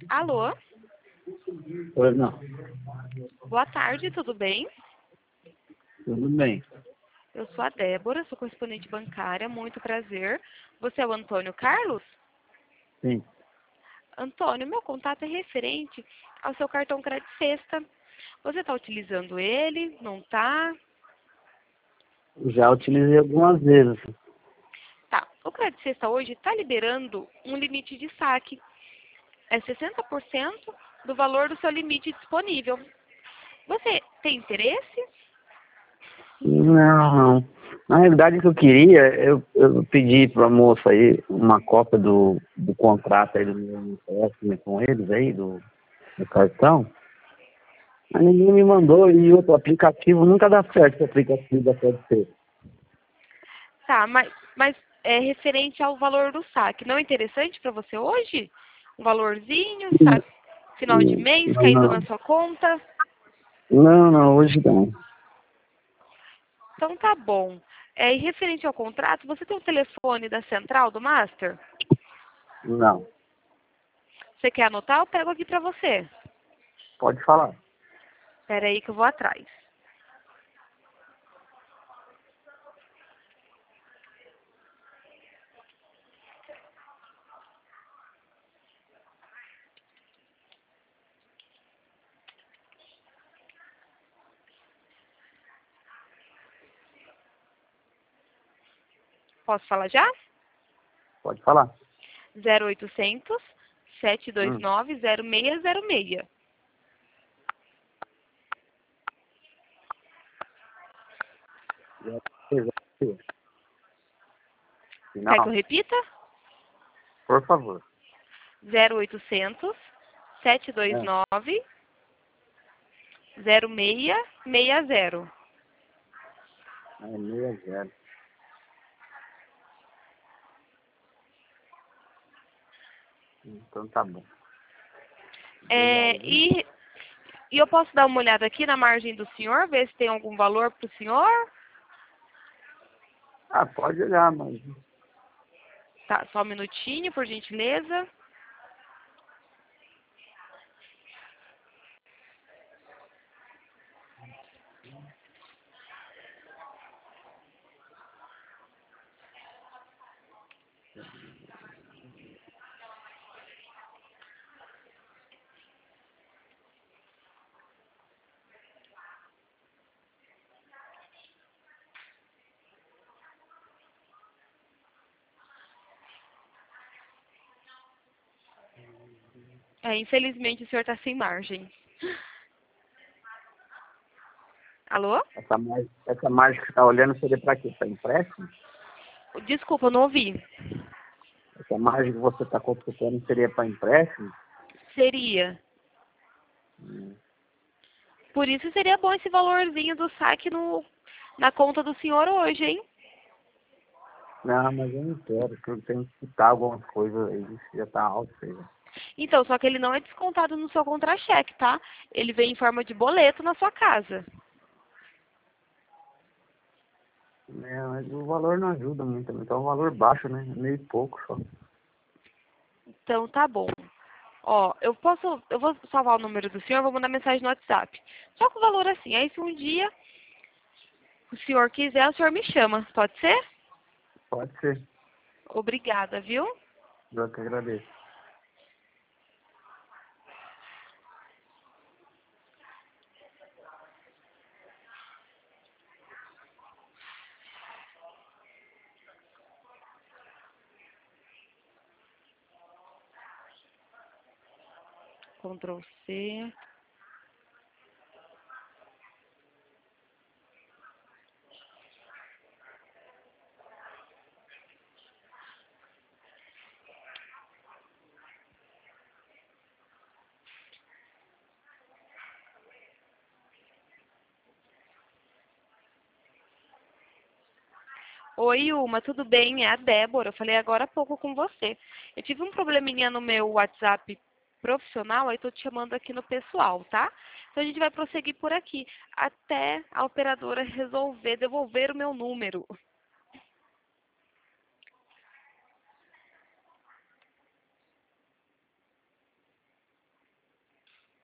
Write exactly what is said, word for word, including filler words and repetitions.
Alô? Pois não. Boa tarde, tudo bem? Tudo bem. Eu sou a Débora, sou correspondente bancária, muito prazer. Você é o Antônio Carlos? Sim. Antônio, meu contato é referente ao seu cartão Crédito Sexta. Você está utilizando ele? Não está? Já utilizei algumas vezes. Tá. O Crédito Sexta hoje está liberando um limite de saque. É sessenta por cento do valor do seu limite disponível. Você tem interesse? Não, não. Na realidade, o que eu queria, eu, eu pedi para a moça aí uma cópia do, do contrato aí do meu empréstimo com eles aí, do, do cartão. Mas ninguém me mandou e outro aplicativo nunca dá certo, esse aplicativo da Crédito Ser. Tá, mas, mas é referente ao valor do saque. Não é interessante para você hoje? Um valorzinho, sabe? Final de mês, Não, caindo na não, sua conta? não, não, hoje não. Então tá bom. É, e referente ao contrato, você tem o telefone da central do Master? Não. Você quer anotar? Eu pego aqui para você. Pode falar. Espera aí que eu vou atrás. Posso falar já? Pode falar. zero oitocentos, sete dois Hum. nove, zero seis zero seis. Quer que eu Não, repita? por favor. zero oitocentos, sete dois É, nove, zero seis seis zero. é meia zero. Então tá bom. É, Obrigado, viu? e, e eu posso dar uma olhada aqui na margem do senhor, ver se tem algum valor para o senhor? Ah, pode olhar, mas Tá, só um minutinho, por gentileza. É, infelizmente o senhor está sem margem. Alô? essa margem, essa margem que você está olhando seria para quê? Para empréstimo? Desculpa, eu não ouvi. Essa margem que você está consultando seria para empréstimo? Seria. Hum. Por isso seria bom esse valorzinho do saque no, na conta do senhor hoje, hein? Não, mas eu não quero, porque eu tenho que quitar algumas coisas aí, isso já está alto, sei lá. Então, só que ele não é descontado no seu contra-cheque, tá? Ele vem em forma de boleto na sua casa. É, mas o valor não ajuda muito, então é um valor baixo, né? Meio pouco só. Então, tá bom. Ó, eu posso, eu vou salvar o número do senhor, vou mandar mensagem no WhatsApp. Só com o valor assim. Aí, se um dia o senhor quiser, o senhor me chama. Pode ser? Pode ser, Obrigada, viu? eu que agradeço. Ctrl C. Oi, Uma, tudo bem? É a Débora. Eu falei agora há pouco com você. Eu tive um probleminha no meu WhatsApp profissional, aí tô te chamando aqui no pessoal, tá? Então a gente vai prosseguir por aqui, até a operadora resolver devolver o meu número.